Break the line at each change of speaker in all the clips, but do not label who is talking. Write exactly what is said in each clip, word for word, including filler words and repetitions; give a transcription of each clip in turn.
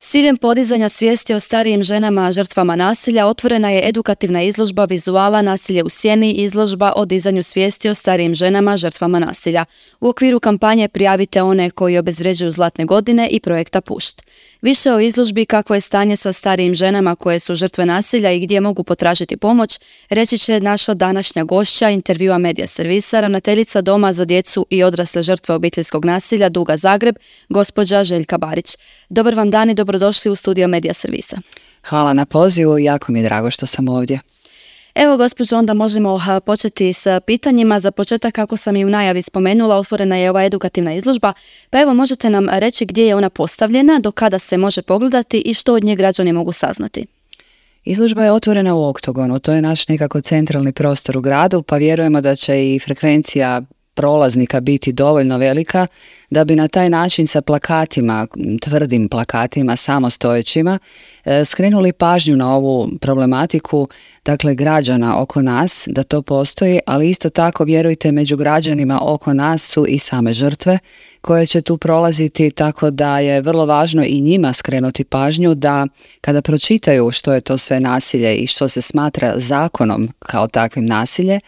S ciljem podizanja svijesti o starijim ženama žrtvama nasilja otvorena je edukativna izložba vizuala Nasilje u sjeni, izložba o dizanju svijesti o starijim ženama žrtvama nasilja. U okviru kampanje Prijavite one koji obezvređuju zlatne godine i projekta Pušt. Više o izložbi kakvo je stanje sa starijim ženama koje su žrtve nasilja i gdje mogu potražiti pomoć, reći će naša današnja gošća intervjua Medija servisa, ravnateljica Doma za djecu i odrasle žrtve obiteljskog nasilja Duga Zagreb, gospođa Željka Barić. Dobar vam dan i dobrodošli u studio Medija servisa.
Hvala na pozivu, jako mi je drago što sam ovdje.
Evo, gospođo, onda možemo početi s pitanjima. Za početak, kako sam i u najavi spomenula, otvorena je ova edukativna izložba. Pa evo, možete nam reći gdje je ona postavljena, do kada se može pogledati i što od nje građani mogu saznati?
Izložba je otvorena u Oktogonu, to je naš nekako centralni prostor u gradu, pa vjerujemo da će i frekvencija prolaznika biti dovoljno velika da bi na taj način sa plakatima, tvrdim plakatima, samostojećima, skrenuli pažnju na ovu problematiku, dakle građana oko nas, da to postoji, ali isto tako vjerujte među građanima oko nas su i same žrtve koje će tu prolaziti, tako da je vrlo važno i njima skrenuti pažnju da kada pročitaju što je to sve nasilje i što se smatra zakonom kao takvim nasilje,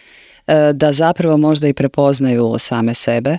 da zapravo možda i prepoznaju same sebe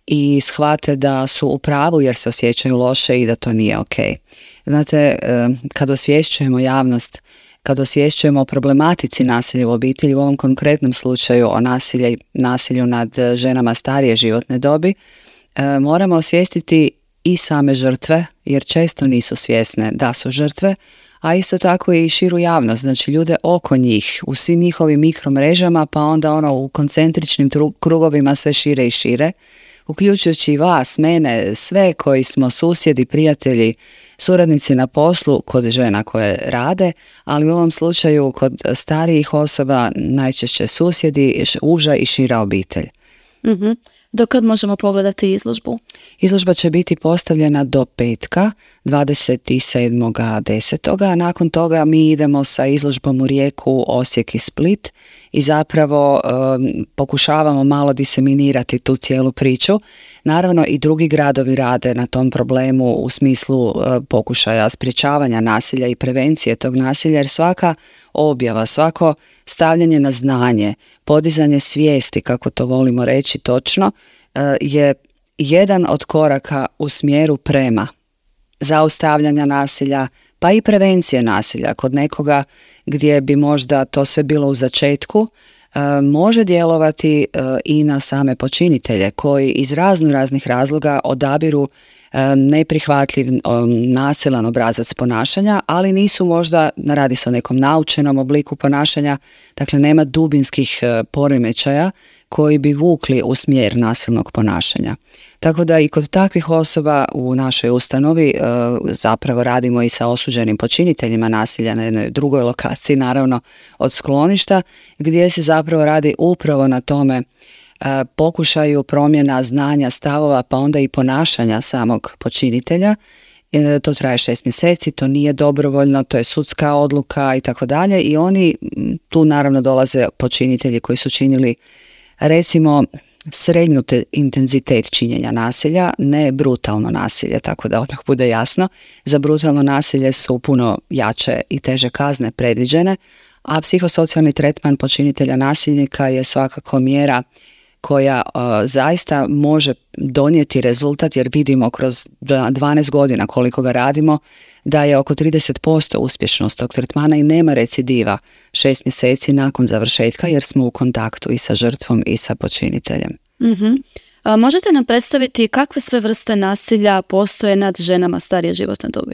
i shvate da su u pravu jer se osjećaju loše i da to nije ok. Znate, kad osvješćujemo javnost, kad osvješćujemo o problematici nasilja u obitelji, u ovom konkretnom slučaju o nasilju, nasilju nad ženama starije životne dobi, moramo osvijestiti i same žrtve, jer često nisu svjesne da su žrtve, a isto tako i širu javnost, znači ljude oko njih, u svim njihovim mikromrežama, pa onda ono u koncentričnim krugovima sve šire i šire, uključujući vas, mene, sve koji smo susjedi, prijatelji, suradnici na poslu kod žena koje rade, ali u ovom slučaju kod starijih osoba najčešće susjedi, uža i šira obitelj.
Mhm. Do kad možemo pogledati izložbu?
Izložba će biti postavljena do petka, dvadeset sedmog desetog a nakon toga mi idemo sa izložbom u Rijeku, Osijek i Split i zapravo um, pokušavamo malo diseminirati tu cijelu priču. Naravno i drugi gradovi rade na tom problemu u smislu uh, pokušaja sprječavanja nasilja i prevencije tog nasilja, jer svaka objava, svako stavljanje na znanje, podizanje svijesti, kako to volimo reći točno, uh, je jedan od koraka u smjeru prema zaustavljanja nasilja, pa i prevencije nasilja kod nekoga gdje bi možda to sve bilo u začetku, e, može djelovati e, i na same počinitelje koji iz razno raznih razloga odabiru e, neprihvatljiv e, nasilan obrazac ponašanja, ali nisu možda, radi se o nekom naučenom obliku ponašanja, dakle nema dubinskih e, poremećaja koji bi vukli u smjer nasilnog ponašanja. Tako da i kod takvih osoba u našoj ustanovi e, zapravo radimo i sa osuđenim počiniteljima nasilja na jednoj drugoj lokaciji, naravno od skloništa, gdje se zapravo radi upravo na tome e, pokušaju promjena znanja, stavova, pa onda i ponašanja samog počinitelja. E, to traje šest mjeseci, to nije dobrovoljno, to je sudska odluka i tako dalje i oni, tu naravno dolaze počinitelji koji su činili recimo srednju te, intenzitet činjenja nasilja, ne brutalno nasilje, tako da odmah bude jasno. Za brutalno nasilje su puno jače i teže kazne predviđene, a psihosocijalni tretman počinitelja nasilnika je svakako mjera koja uh, zaista može donijeti rezultat, jer vidimo kroz dvanaest godina koliko ga radimo da je oko trideset posto uspješnost tog tretmana i nema recidiva šest mjeseci nakon završetka, jer smo u kontaktu i sa žrtvom i sa počiniteljem.
Mm-hmm. A možete nam predstaviti kakve sve vrste nasilja postoje nad ženama starije životne dobi?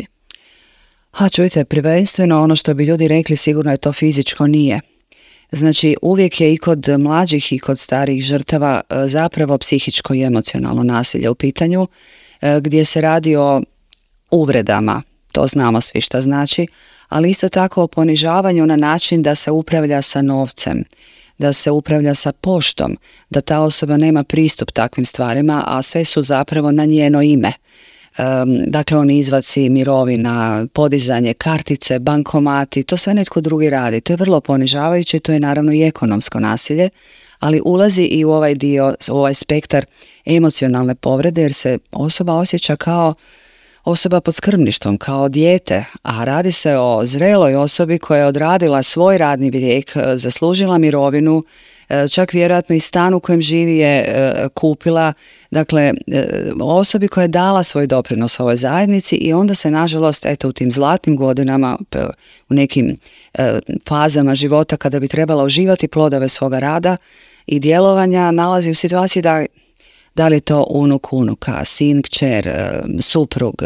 A čujte, prvenstveno ono što bi ljudi rekli sigurno je to fizičko, nije. Znači uvijek je i kod mlađih i kod starijih žrtava zapravo psihičko i emocionalno nasilje u pitanju, gdje se radi o uvredama, to znamo svi šta znači, ali isto tako o ponižavanju na način da se upravlja sa novcem, da se upravlja sa poštom, da ta osoba nema pristup takvim stvarima, a sve su zapravo na njeno ime. Um, dakle, oni izvaci mirovina, podizanje kartice, bankomati, to sve netko drugi radi. To je vrlo ponižavajuće, to je naravno i ekonomsko nasilje, ali ulazi i u ovaj dio, u ovaj spektar emocionalne povrede, jer se osoba osjeća kao osoba pod skrbništvom, kao dijete, a radi se o zreloj osobi koja je odradila svoj radni vijek, zaslužila mirovinu, čak vjerojatno i stan u kojem živi je kupila, dakle osobi koja je dala svoj doprinos ovoj zajednici i onda se nažalost eto u tim zlatnim godinama, u nekim fazama života kada bi trebala uživati plodove svoga rada i djelovanja, nalazi u situaciji da da li je to unuk, unuka, sin, kćer, suprug,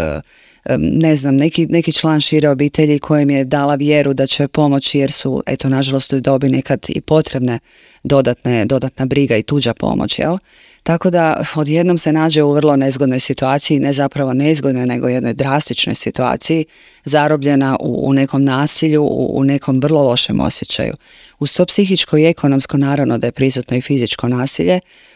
ne znam, neki, neki član šire obitelji kojem je dala vjeru da će pomoći jer su, eto, nažalost u dobi nekad i potrebne dodatne, dodatna briga i tuđa pomoć, jel? Tako da odjednom se nađe u vrlo nezgodnoj situaciji, ne zapravo nezgodnoj, nego jednoj drastičnoj situaciji, zarobljena u, u nekom nasilju, u, u nekom vrlo lošem osjećaju. Uz to psihičko i ekonomsko, naravno da je prisutno i fizičko nasilje,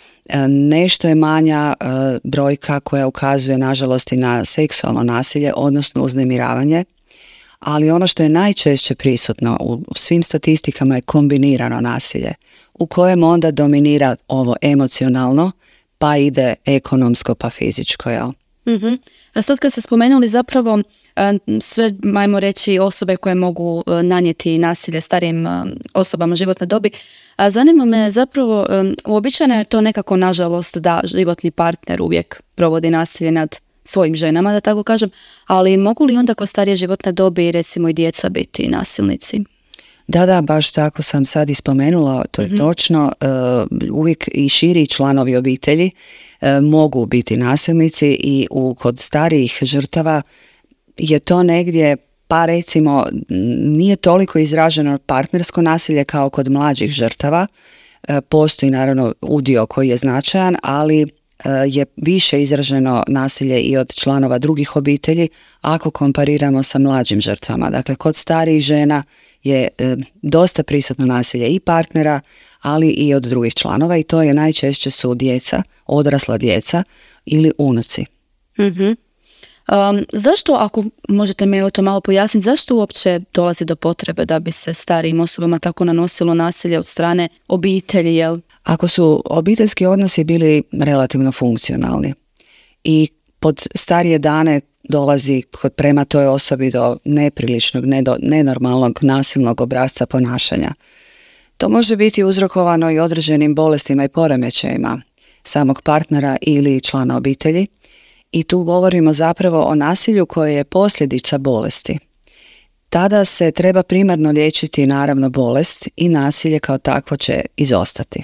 nešto je manja uh, brojka koja ukazuje nažalost i na seksualno nasilje, odnosno uznemiravanje, ali ono što je najčešće prisutno u, u svim statistikama je kombinirano nasilje, u kojem onda dominira ovo emocionalno, pa ide ekonomsko, pa fizičko, jel?
Mm-hmm. A sad kad ste spomenuli zapravo sve, majmo reći, osobe koje mogu nanijeti nasilje starijim osobama životne dobi, a zanima me zapravo, uobičajeno je to nekako nažalost da životni partner uvijek provodi nasilje nad svojim ženama, da tako kažem, ali mogu li onda kod starije životne dobi recimo i djeca biti nasilnici?
Da, da, baš tako sam sad ispomenula, to je mm-hmm. točno. Uh, uvijek i širi članovi obitelji uh, mogu biti nasilnici i u, kod starijih žrtava je to negdje, pa recimo, nije toliko izraženo partnersko nasilje kao kod mlađih žrtava. Uh, postoji naravno udio koji je značajan, ali je više izraženo nasilje i od članova drugih obitelji ako kompariramo sa mlađim žrtvama. Dakle, kod starijih žena je e, dosta prisutno nasilje i partnera, ali i od drugih članova i to je najčešće su djeca, odrasla djeca ili unuci.
Mm-hmm. Um, zašto, ako možete mi to malo pojasniti, zašto uopće dolazi do potrebe da bi se starijim osobama tako nanosilo nasilje od strane obitelji, jel?
Ako su obiteljski odnosi bili relativno funkcionalni i pod starije dane dolazi kod prema toj osobi do nepriličnog, nedo, nenormalnog, nasilnog obrasca ponašanja. To može biti uzrokovano i određenim bolestima i poremećajima samog partnera ili člana obitelji i tu govorimo zapravo o nasilju koje je posljedica bolesti. Tada se treba primarno liječiti naravno bolest i nasilje kao takvo će izostati.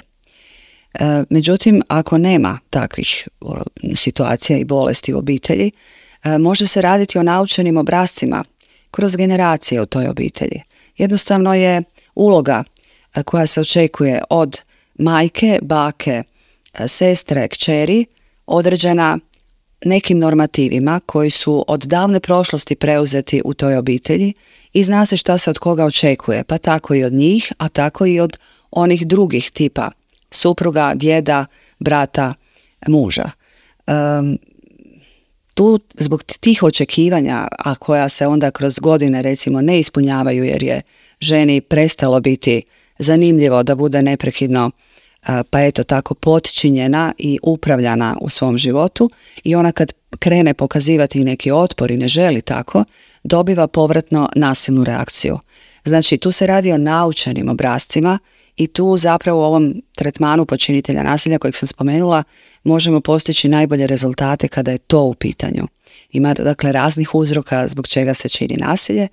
E, međutim, ako nema takvih o, situacija i bolesti u obitelji, e, može se raditi o naučenim obrascima kroz generacije u toj obitelji. Jednostavno je uloga e, koja se očekuje od majke, bake, e, sestre, kćeri određena nekim normativima koji su od davne prošlosti preuzeti u toj obitelji i zna se šta se od koga očekuje, pa tako i od njih, a tako i od onih drugih tipa supruga, djeda, brata, muža. Um, tu zbog tih očekivanja, a koja se onda kroz godine recimo ne ispunjavaju jer je ženi prestalo biti zanimljivo da bude neprekidno pa eto tako potčinjena i upravljana u svom životu i ona kad krene pokazivati neki otpor i ne želi tako, dobiva povratno nasilnu reakciju. Znači tu se radi o naučenim obrascima i tu zapravo u ovom tretmanu počinitelja nasilja kojeg sam spomenula možemo postići najbolje rezultate kada je to u pitanju. Ima dakle raznih uzroka zbog čega se čini nasilje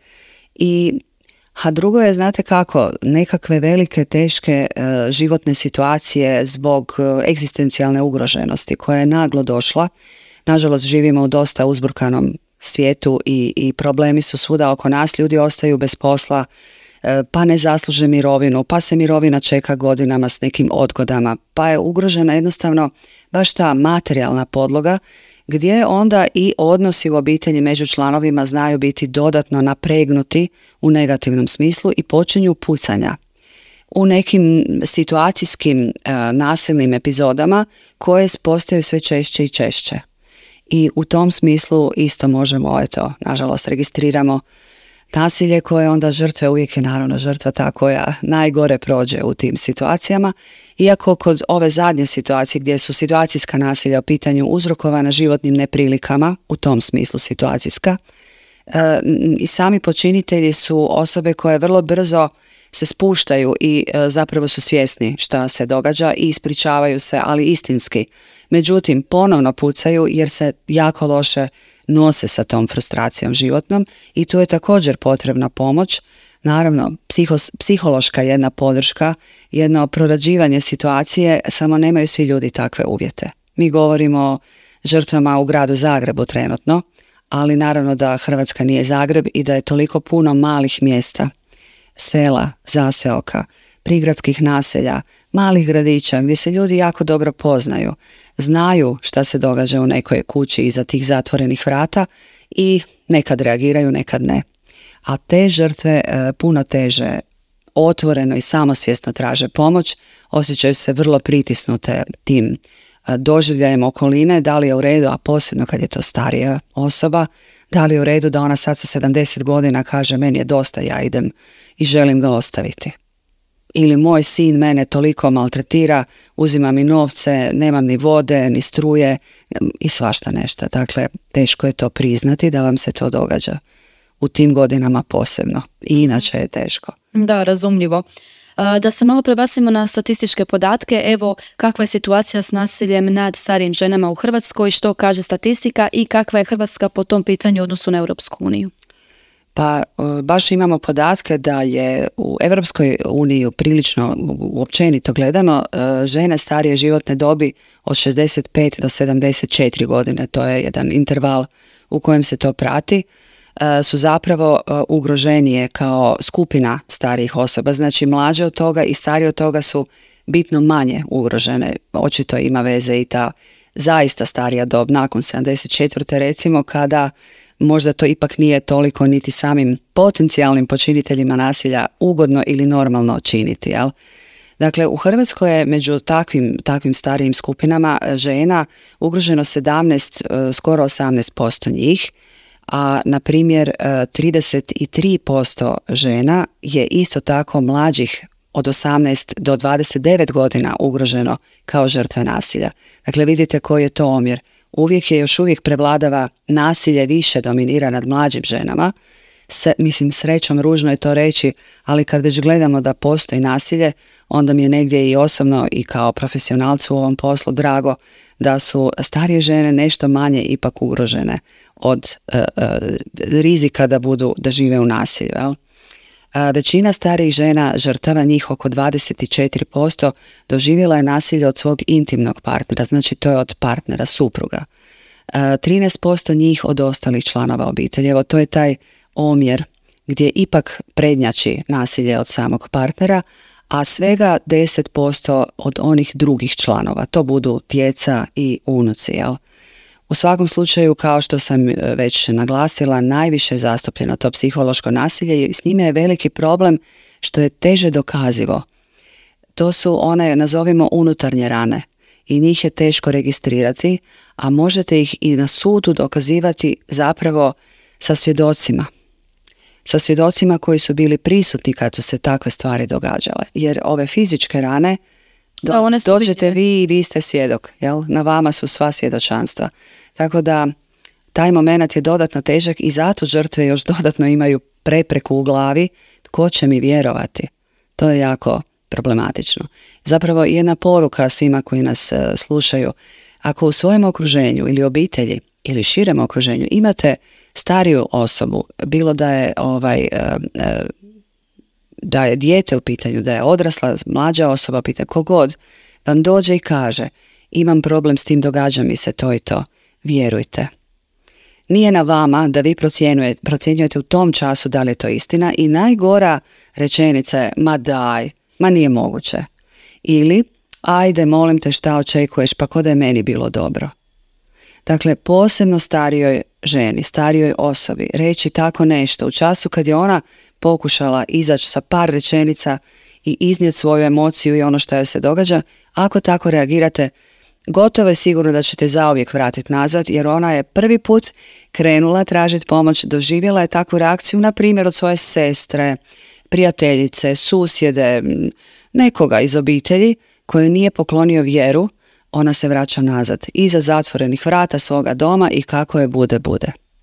i a drugo je, znate kako, nekakve velike, teške e, životne situacije zbog e, egzistencijalne ugroženosti koja je naglo došla. Nažalost, živimo u dosta uzburkanom svijetu i, i problemi su svuda oko nas. Ljudi ostaju bez posla, e, pa ne zasluže mirovinu, pa se mirovina čeka godinama s nekim odgodama, pa je ugrožena jednostavno baš ta materijalna podloga gdje onda i odnosi u obitelji među članovima znaju biti dodatno napregnuti u negativnom smislu i počinju pucanja u nekim situacijskim e, nasilnim epizodama koje postaju sve češće i češće. I u tom smislu isto možemo, eto, nažalost registriramo nasilje koje onda žrtve, uvijek je naravno žrtva ta koja najgore prođe u tim situacijama, iako kod ove zadnje situacije gdje su situacijska nasilja u pitanju uzrokovana životnim neprilikama, u tom smislu situacijska, e, i sami počinitelji su osobe koje vrlo brzo se spuštaju i e, zapravo su svjesni šta se događa i ispričavaju se, ali istinski. Međutim, ponovno pucaju jer se jako loše nose sa tom frustracijom životnom i tu je također potrebna pomoć. Naravno, psihos, psihološka jedna podrška, jedno prorađivanje situacije, samo nemaju svi ljudi takve uvjete. Mi govorimo o žrtvama u gradu Zagrebu trenutno, ali naravno da Hrvatska nije Zagreb i da je toliko puno malih mjesta, sela, zaseoka, prigradskih naselja, malih gradića gdje se ljudi jako dobro poznaju, znaju šta se događa u nekoj kući iza tih zatvorenih vrata i nekad reagiraju, nekad ne. A te žrtve e, puno teže otvoreno i samosvjesno traže pomoć, osjećaju se vrlo pritisnute tim e, doživljajem okoline, da li je u redu, a posebno kad je to starija osoba, da li je u redu da ona sad sa sedamdeset godina kaže meni je dosta, ja idem i želim ga ostaviti. Ili moj sin mene toliko maltretira, uzima mi novce, nemam ni vode, ni struje i svašta nešto. Dakle, teško je to priznati da vam se to događa u tim godinama posebno. I inače je teško.
Da, razumljivo. Da se malo prebacimo na statističke podatke, evo kakva je situacija s nasiljem nad starijim ženama u Hrvatskoj, što kaže statistika i kakva je Hrvatska po tom pitanju u odnosu na Europsku uniju?
Pa baš imamo podatke da je u Europskoj uniji prilično uopćenito gledano žene starije životne dobi od šezdeset pet do sedamdeset četiri godine, to je jedan interval u kojem se to prati, su zapravo ugroženije kao skupina starijih osoba, znači mlađe od toga i starije od toga su bitno manje ugrožene. Očito ima veze i ta zaista starija dob nakon sedamdeset četvrte recimo, kada možda to ipak nije toliko niti samim potencijalnim počiniteljima nasilja ugodno ili normalno činiti, jel? Dakle, u Hrvatskoj je među takvim, takvim starijim skupinama žena ugroženo sedamnaest, skoro osamnaest posto njih, a na primjer trideset tri posto žena je isto tako mlađih od osamnaest do dvadeset devet godina ugroženo kao žrtve nasilja. Dakle, vidite koji je to omjer. Uvijek je, još uvijek prevladava nasilje, više dominira nad mlađim ženama. Se, mislim, srećom, ružno je to reći, ali kad već gledamo da postoji nasilje, onda mi je negdje i osobno i kao profesionalcu u ovom poslu drago da su starije žene nešto manje ipak ugrožene od uh, uh, rizika da budu, da žive u nasilju, jel? A većina starijih žena, žrtava njih oko dvadeset četiri posto, doživjela je nasilje od svog intimnog partnera, znači to je od partnera, supruga. A trinaest posto njih od ostalih članova obitelji. Evo, to je taj omjer gdje ipak prednjači nasilje od samog partnera, a svega deset posto od onih drugih članova. To budu djeca i unuci, jel? U svakom slučaju, kao što sam već naglasila, najviše je zastupljeno to psihološko nasilje i s njime je veliki problem što je teže dokazivo. To su one, nazovimo, unutarnje rane i njih je teško registrirati, a možete ih i na sudu dokazivati zapravo sa svjedocima. Sa svjedocima koji su bili prisutni kad su se takve stvari događale. Jer ove fizičke rane, Do, da, one dođete vi i vi ste svjedok, jel? Na vama su sva svjedočanstva. Tako da taj moment je dodatno težak i zato žrtve još dodatno imaju prepreku u glavi. Tko će mi vjerovati? To je jako problematično. Zapravo jedna poruka svima koji nas uh, slušaju. Ako u svojem okruženju ili obitelji ili širem okruženju imate stariju osobu, bilo da je ovaj... Uh, uh, da je dijete u pitanju, da je odrasla, mlađa osoba u pitanju, kogod vam dođe i kaže imam problem s tim, događa mi se to i to, vjerujte. Nije na vama da vi procjenjujete, procjenjujete u tom času da li je to istina i najgora rečenica je ma daj, ma nije moguće. Ili ajde molim te šta očekuješ, pa ko da je meni bilo dobro. Dakle, posebno starijoj ženi, starijoj osobi reći tako nešto u času kad je ona pokušala izaći sa par rečenica i iznijeti svoju emociju i ono što joj se događa, ako tako reagirate, gotovo je sigurno da ćete zauvijek vratiti nazad, jer ona je prvi put krenula tražiti pomoć, doživjela je takvu reakciju, na primjer od svoje sestre, prijateljice, susjede, nekoga iz obitelji koji nije poklonio vjeru, ona se vraća nazad iza zatvorenih vrata svoga doma i kako je bude, bude.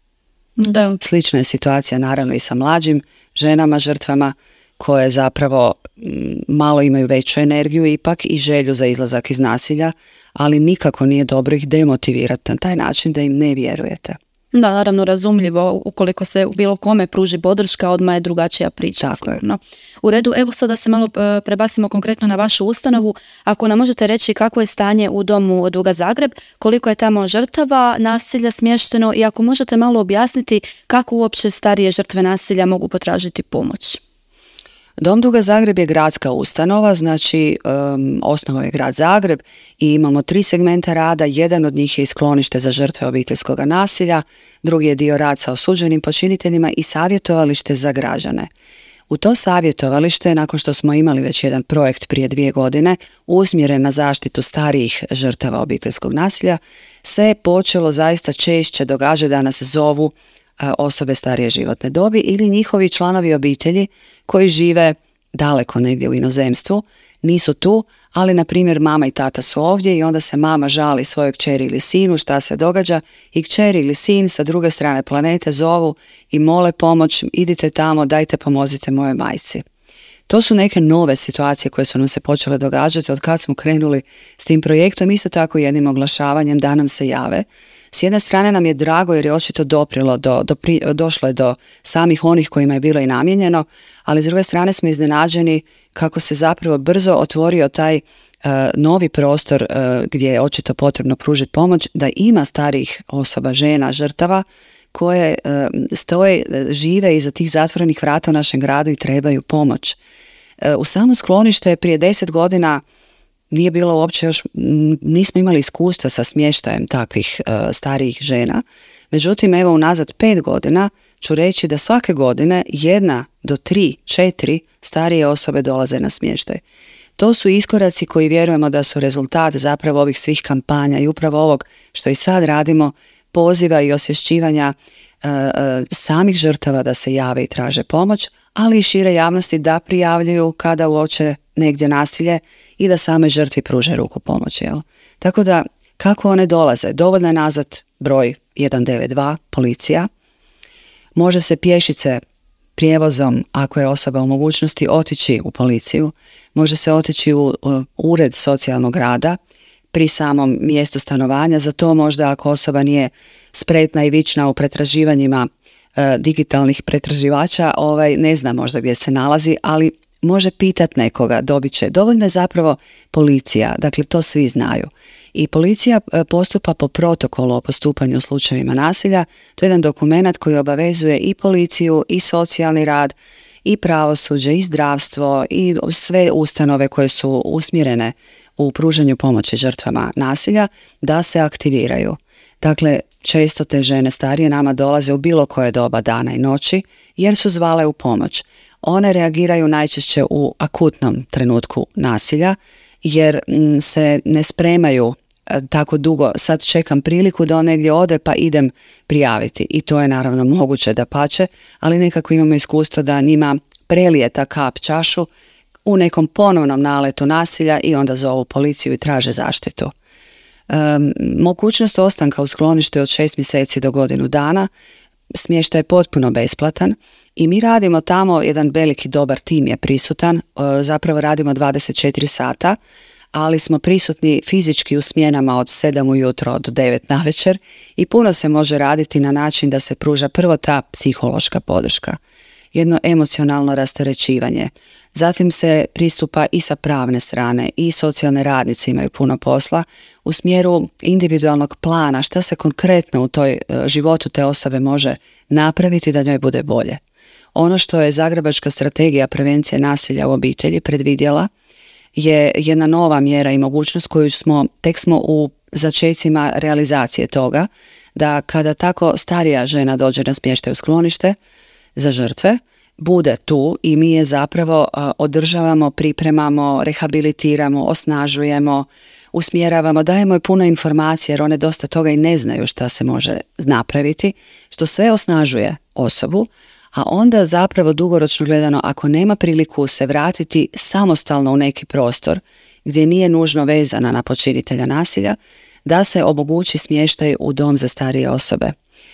Da.
Slična je situacija naravno i sa mlađim ženama, žrtvama, koje zapravo m, malo imaju veću energiju ipak i želju za izlazak iz nasilja, ali nikako nije dobro ih demotivirati na taj način da im ne vjerujete.
Da, naravno razumljivo, ukoliko se u bilo kome pruži podrška, odmah je drugačija priča.
Tako je.
Sigurno. U redu, evo sada se malo e, prebacimo konkretno na vašu ustanovu. Ako nam možete reći kako je stanje u domu Duga Zagreb, koliko je tamo žrtava nasilja smješteno i ako možete malo objasniti kako uopće starije žrtve nasilja mogu potražiti pomoć.
Dom Duga Zagreb je gradska ustanova, znači um, osnovao je grad Zagreb i imamo tri segmenta rada. Jedan od njih je i sklonište za žrtve obiteljskog nasilja, drugi je dio rad sa osuđenim počiniteljima i savjetovalište za građane. U to savjetovalište, nakon što smo imali već jedan projekt prije dvije godine, usmjeren na zaštitu starijih žrtava obiteljskog nasilja, se je počelo zaista češće događati da nas zovu osobe starije životne dobi ili njihovi članovi obitelji koji žive daleko negdje u inozemstvu, nisu tu, ali na primjer mama i tata su ovdje i onda se mama žali svojoj kćeri ili sinu šta se događa i kćeri ili sin sa druge strane planete zovu i mole pomoć, idite tamo, dajte pomozite moje majci. To su neke nove situacije koje su nam se počele događati od kad smo krenuli s tim projektom, isto tako jednim oglašavanjem da nam se jave. S jedne strane nam je drago jer je očito doprilo, do, do, došlo je do samih onih kojima je bilo i namijenjeno, ali s druge strane smo iznenađeni kako se zapravo brzo otvorio taj uh, novi prostor uh, gdje je očito potrebno pružiti pomoć, da ima starijih osoba, žena, žrtava koje uh, stoje, žive iza tih zatvorenih vrata u našem gradu i trebaju pomoć. Uh, u samo sklonište je prije deset godina nije bilo uopće još, nismo imali iskustva sa smještajem takvih uh, starijih žena. Međutim, evo unazad pet godina ću reći da svake godine jedna do tri, četiri starije osobe dolaze na smještaj. To su iskoraci koji vjerujemo da su rezultat zapravo ovih svih kampanja i upravo ovog što i sad radimo, poziva i osvješćivanja uh, uh, samih žrtava da se jave i traže pomoć, ali i šire javnosti da prijavljuju kada uoče negdje nasilje i da same žrtvi pruže ruku pomoći. Jel? Tako da, kako one dolaze? Dovoljno je nazvat broj jedan devet dva, policija. Može se pješice prijevozom, ako je osoba u mogućnosti, otići u policiju. Može se otići u, u ured socijalnog rada pri samom mjestu stanovanja. Za to možda ako osoba nije spretna i vična u pretraživanjima e, digitalnih pretraživača, ovaj, ne zna možda gdje se nalazi, ali može pitat nekoga, dobit će. Dovoljno je zapravo policija, dakle to svi znaju. I policija postupa po protokolu o postupanju u slučajevima nasilja. To je jedan dokument koji obavezuje i policiju, i socijalni rad, i pravosuđe, i zdravstvo, i sve ustanove koje su usmjerene u pružanju pomoći žrtvama nasilja da se aktiviraju. Dakle, često te žene starije nama dolaze u bilo koje doba dana i noći jer su zvale u pomoć. One reagiraju najčešće u akutnom trenutku nasilja jer m, se ne spremaju e, tako dugo, sad čekam priliku da on negdje ode pa idem prijaviti i to je naravno moguće da pače, ali nekako imamo iskustvo da njima prelije ta kap čašu u nekom ponovnom naletu nasilja i onda zovu policiju i traže zaštitu. E, mogućnost ostanka u skloništu je od šest mjeseci do godinu dana, smještaj je potpuno besplatan. I mi radimo tamo, jedan veliki dobar tim je prisutan, zapravo radimo dvadeset četiri sata, ali smo prisutni fizički u smjenama od sedam ujutro do devet navečer i puno se može raditi na način da se pruža prvo ta psihološka podrška, jedno emocionalno rasterećivanje. Zatim se pristupa i sa pravne strane i socijalne radnice imaju puno posla u smjeru individualnog plana šta se konkretno u toj životu te osobe može napraviti da njoj bude bolje. Ono što je Zagrebačka strategija prevencije nasilja u obitelji predvidjela je jedna nova mjera i mogućnost koju smo, tek smo u začecima realizacije toga, da kada tako starija žena dođe na smještaj u sklonište za žrtve, bude tu i mi je zapravo uh, održavamo, pripremamo, rehabilitiramo, osnažujemo, usmjeravamo, dajemo joj puno informacija jer one dosta toga i ne znaju šta se može napraviti, što sve osnažuje osobu, a onda zapravo dugoročno gledano ako nema priliku se vratiti samostalno u neki prostor gdje nije nužno vezana na počinitelja nasilja, da se omogući smještaj u dom za starije osobe.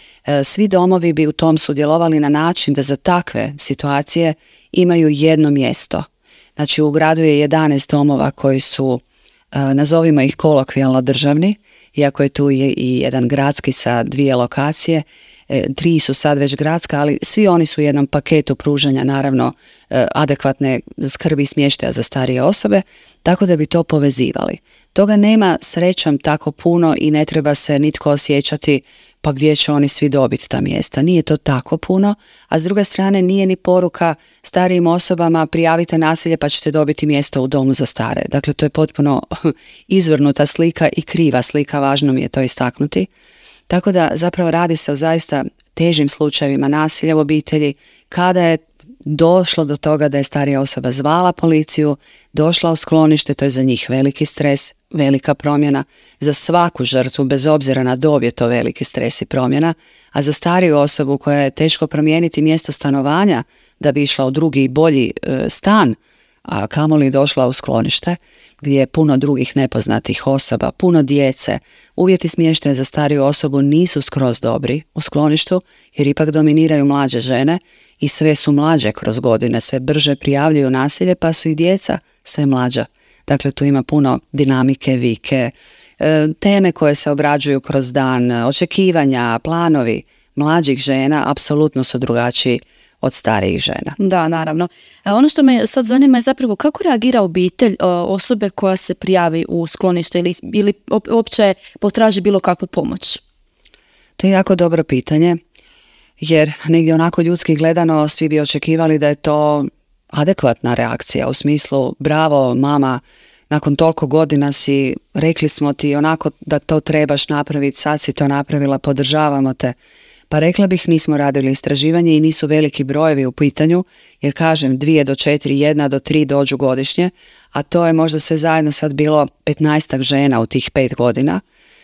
Svi domovi bi u tom sudjelovali na način da za takve situacije imaju jedno mjesto. Znači u gradu je jedanaest domova koji su, nazovimo ih kolokvijalno državni, iako je tu i jedan gradski sa dvije lokacije, tri su sad već gradska, ali svi oni su u jednom paketu pružanja naravno adekvatne skrbi i smještaja za starije osobe, tako da bi to povezivali. Toga nema srećom tako puno i ne treba se nitko osjećati pa gdje će oni svi dobiti ta mjesta. Nije to tako puno, a s druge strane nije ni poruka starijim osobama prijavite nasilje pa ćete dobiti mjesto u domu za stare. Dakle, to je potpuno izvrnuta slika i kriva slika, važno mi je to istaknuti. Tako da zapravo radi se o zaista težim slučajevima nasilja u obitelji, kada je došlo do toga da je starija osoba zvala policiju, došla u sklonište, to je za njih veliki stres, velika promjena. Za svaku žrtvu, bez obzira na dob, je to veliki stres i promjena, a za stariju osobu koja je teško promijeniti mjesto stanovanja da bi išla u drugi i bolji e, stan, a kamoli došla u sklonište, gdje je puno drugih nepoznatih osoba, puno djece. Uvjeti smještaja za stariju osobu nisu skroz dobri u skloništu, jer ipak dominiraju mlađe žene i sve su mlađe kroz godine, sve brže prijavljuju nasilje, pa su i djeca sve mlađa. Dakle, tu ima puno dinamike, vike, teme koje se obrađuju kroz dan, očekivanja, planovi mlađih žena apsolutno su drugačiji od starijih žena.
Da, naravno. A ono što me sad zanima je zapravo kako reagira obitelj osobe koja se prijavi u sklonište ili, ili uopće potraži bilo kakvu pomoć?
To je jako dobro pitanje, jer negdje onako ljudski gledano svi bi očekivali da je to adekvatna reakcija, u smislu bravo mama, nakon toliko godina si, rekli smo ti onako da to trebaš napraviti, sad si to napravila, podržavamo te. Pa rekla bih, nismo radili istraživanje i nisu veliki brojevi u pitanju, jer kažem dvije do četiri, jedna do tri dođu godišnje, a to je možda sve zajedno sad bilo petnaestak žena u tih pet godina.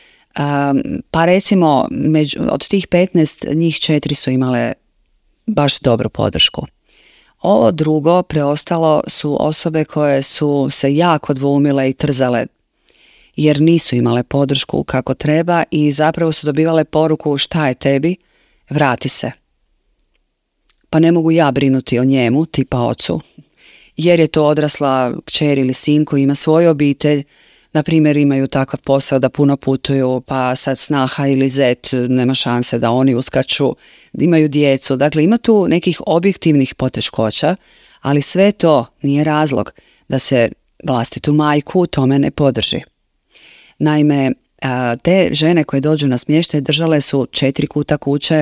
Um, pa recimo među, od tih petnaest njih četiri su imale baš dobru podršku. Ovo drugo, preostalo, su osobe koje su se jako dvoumile i trzale jer nisu imale podršku kako treba i zapravo su dobivale poruku šta je tebi, vrati se. Pa ne mogu ja brinuti o njemu, tipa ocu, jer je to odrasla kćer ili sin koji ima svoju obitelj, na primjer imaju takav posao da puno putuju, pa sad snaha ili zet nema šanse da oni uskaču, imaju djecu. Dakle, ima tu nekih objektivnih poteškoća, ali sve to nije razlog da se vlastitu majku u tome ne podrži. Naime, te žene koje dođu na smještaj držale su četiri kuta kuće,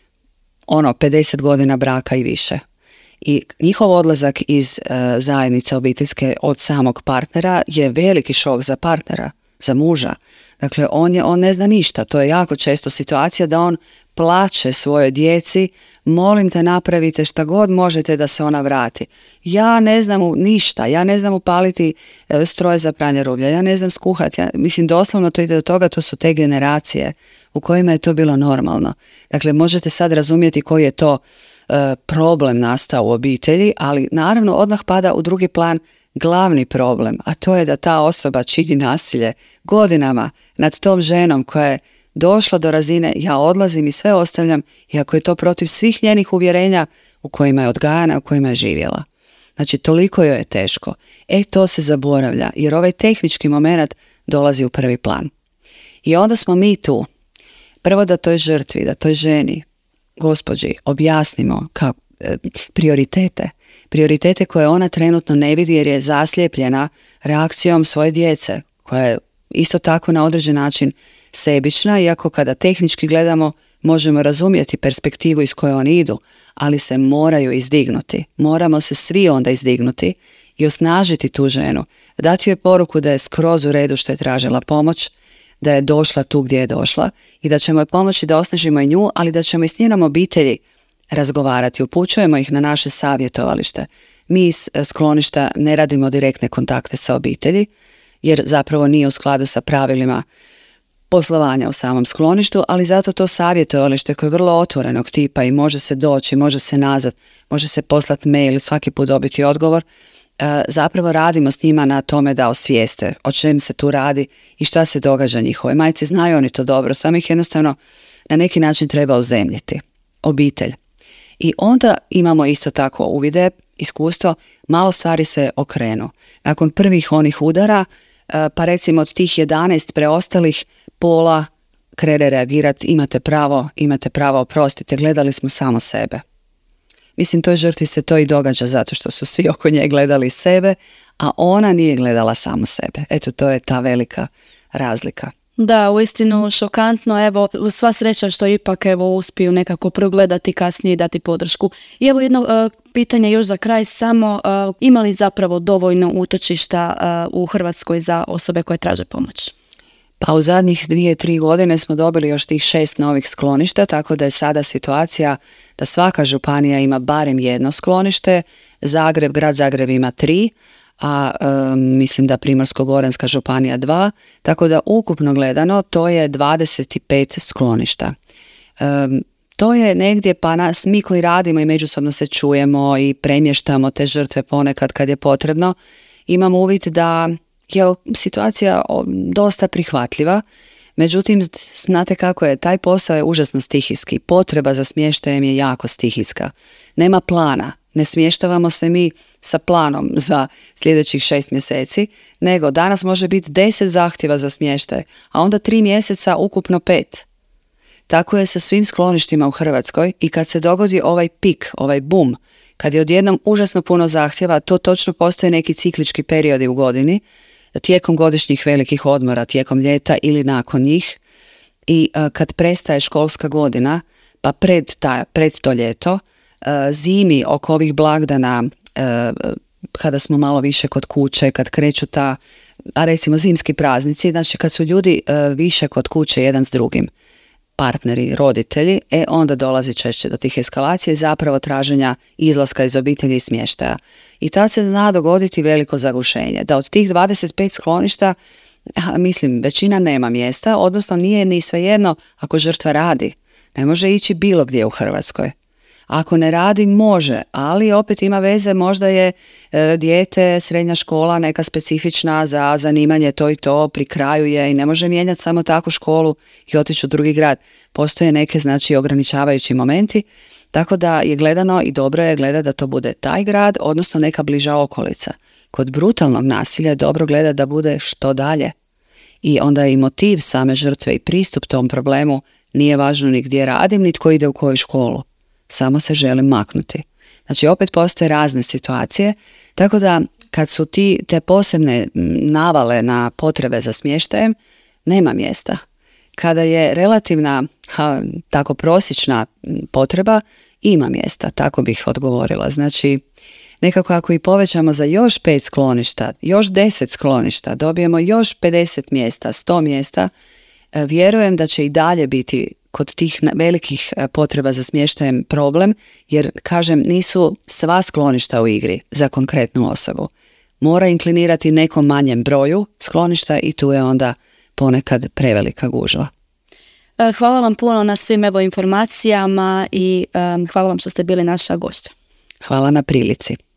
ono, pedeset godina braka i više. I njihov odlazak iz uh, zajednice obiteljske od samog partnera je veliki šok za partnera, za muža. Dakle, on, je, on ne zna ništa. To je jako često situacija da on plače svojoj djeci, molim te napravite šta god možete da se ona vrati. Ja ne znam ništa, ja ne znam upaliti uh, stroj za pranje rublja, ja ne znam skuhati. Ja, mislim, doslovno to ide do toga, to su te generacije u kojima je to bilo normalno. Dakle, možete sad razumjeti koji je to problem nastao u obitelji, ali naravno odmah pada u drugi plan glavni problem, a to je da ta osoba čini nasilje godinama nad tom ženom koja je došla do razine ja odlazim i sve ostavljam, iako je to protiv svih njenih uvjerenja u kojima je odgajana, u kojima je živjela. Znači, toliko joj je teško. E, to se zaboravlja, jer ovaj tehnički moment dolazi u prvi plan. I onda smo mi tu. Prvo da toj žrtvi, da toj ženi, gospođi, objasnimo kako, e, prioritete. Prioritete koje ona trenutno ne vidi jer je zaslijepljena reakcijom svoje djece, koja je isto tako na određen način sebična, iako kada tehnički gledamo možemo razumjeti perspektivu iz koje oni idu, ali se moraju izdignuti. Moramo se svi onda izdignuti i osnažiti tu ženu. Dati joj poruku da je skroz u redu što je tražila pomoć, da je došla tu gdje je došla i da ćemo joj pomoći da osnažimo i nju, ali da ćemo i s njenom obitelji razgovarati. Upućujemo ih na naše savjetovalište. Mi iz skloništa ne radimo direktne kontakte sa obitelji, jer zapravo nije u skladu sa pravilima poslovanja u samom skloništu, ali zato to savjetovalište koje je vrlo otvorenog tipa i može se doći, može se nazvat, može se poslati mail, svaki put dobiti odgovor. Zapravo radimo s njima na tome da osvijeste o čem se tu radi i šta se događa njihove. Majci znaju oni to dobro, samo ih jednostavno na neki način treba uzemljiti. Obitelj. I onda imamo isto tako uvide, iskustvo, malo stvari se okrenu. Nakon prvih onih udara, pa recimo od tih jedanaest preostalih, pola krene reagirati, imate pravo, imate pravo, oprostite, gledali smo samo sebe. Mislim, toj žrtvi se to i događa zato što su svi oko nje gledali sebe, a ona nije gledala samo sebe. Eto, to je ta velika razlika.
Da, uistinu šokantno, evo, sva sreća što ipak evo uspiju nekako progledati kasnije i dati podršku. I evo jedno uh, pitanje još za kraj, samo uh, ima li zapravo dovoljno utočišta uh, u Hrvatskoj za osobe koje traže pomoć?
Pa u zadnjih dvije, tri godine smo dobili još tih šest novih skloništa, tako da je sada situacija da svaka županija ima barem jedno sklonište, Zagreb, grad Zagreb ima tri, a um, mislim da Primorsko-goranska županija dva, tako da ukupno gledano to je dvadeset pet skloništa. Um, to je negdje, pa nas, mi koji radimo i međusobno se čujemo i premještamo te žrtve ponekad kad je potrebno, imamo uvid da je situacija dosta prihvatljiva, međutim, znate kako je, taj posao je užasno stihijski, potreba za smještajem je jako stihijska, nema plana, ne smještavamo se mi sa planom za sljedećih šest mjeseci, nego danas može biti deset zahtjeva za smještaj, a onda tri mjeseca ukupno pet. Tako je sa svim skloništima u Hrvatskoj i kad se dogodi ovaj pik, ovaj boom, kad je odjednom užasno puno zahtjeva, to točno postoje neki ciklički periodi u godini, tijekom godišnjih velikih odmora, tijekom ljeta ili nakon njih, i uh, kad prestaje školska godina, pa pred, ta, pred to ljeto, uh, zimi oko ovih blagdana, uh, kada smo malo više kod kuće, kad kreću ta, a recimo zimski praznici, znači kad su ljudi uh, više kod kuće jedan s drugim, partneri, roditelji, e onda dolazi češće do tih eskalacija i zapravo traženja izlaska iz obitelji i smještaja. I tad se zna dogoditi veliko zagušenje. Da od tih dvadeset pet skloništa, mislim, većina nema mjesta, odnosno nije ni svejedno ako žrtva radi. Ne može ići bilo gdje u Hrvatskoj. Ako ne radi, može, ali opet ima veze, možda je e, dijete, srednja škola, neka specifična za zanimanje, to i to, pri kraju je i ne može mijenjati samo takvu školu i otići u drugi grad. Postoje neke, znači, ograničavajući momenti, tako da je gledano i dobro je gledati da to bude taj grad, odnosno neka bliža okolica. Kod brutalnog nasilja je dobro gledati da bude što dalje. I onda je i motiv same žrtve i pristup tom problemu, nije važno ni gdje radim, ni tko ide u koju školu. Samo se želim maknuti. Znači, opet postoje razne situacije, tako da kad su ti te posebne navale na potrebe za smještajem, nema mjesta. Kada je relativna, ha, tako prosječna potreba, ima mjesta, tako bih odgovorila. Znači, nekako ako i povećamo za još pet skloništa, još deset skloništa, dobijemo još pedeset mjesta, sto mjesta, vjerujem da će i dalje biti kod tih velikih potreba za smještajem problem, jer, kažem, nisu sva skloništa u igri za konkretnu osobu. Mora inklinirati nekom manjem broju skloništa i tu je onda ponekad prevelika gužva.
Hvala vam puno na svim evo informacijama i um, hvala vam što ste bili naša gošća.
Hvala na prilici.